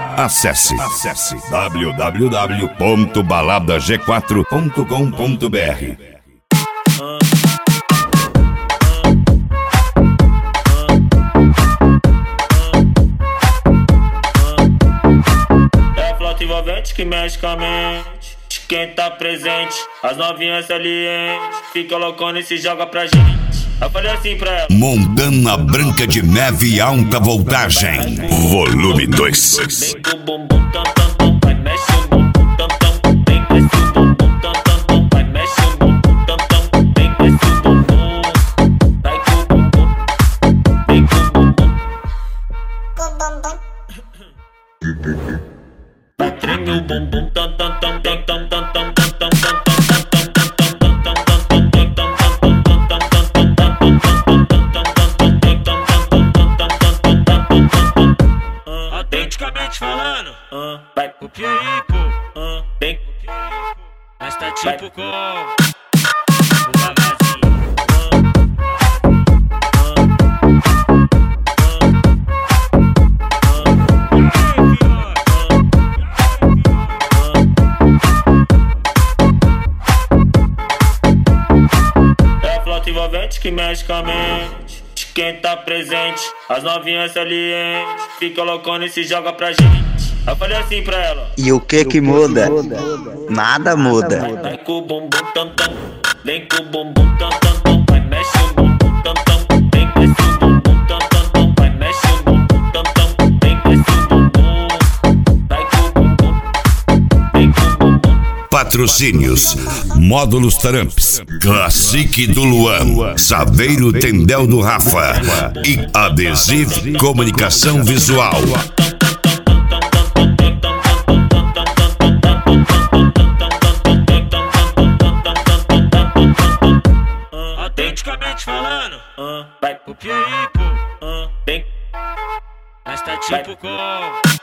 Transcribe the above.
Acesse www.baladag4.com.br. Envolvente que mexe com a mente de quem tá presente. As novinhas salientes fica loucona e se joga pra gente. Eu falei assim pra ela: Montana Branca de Neve Alta Voltagem, volume 2. Vem com o bumbum tam tam tam, vai mexe o bumbum tam tam. Vem desce o bumbum tam tam tam, vai mexe o bumbum tam tam. Vem desce o bumbum, vai com o bumbum, vem com o bumbum. Vai treme o bumbum tam tam tam tam tam tam tam tam tam tam. Autenticamente falando, Vai o Pierico, vem, mas tá tipo com o envolvente que mexe com a mente de quem tá presente. As novinhas salientes fica loucona e se joga pra gente. Eu falei assim pra ela: e o que muda? Nada muda. vai com o bumbum tam tam, vem com o bumbum tam tam tam, vai mexe o bumbum tam tam, vem desce o bumbum tam tam tam, vai mexe o bumbum tam tam, vem desce o bumbum, vai com o bumbum, vem com o bumbum. Patrocínios: Módulos Tramps, Classic do Luan, Saveiro Tendel do Rafa e Adesive Comunicação Visual. autenticamente falando, Vai o Pierico, vem, mas tá tipo com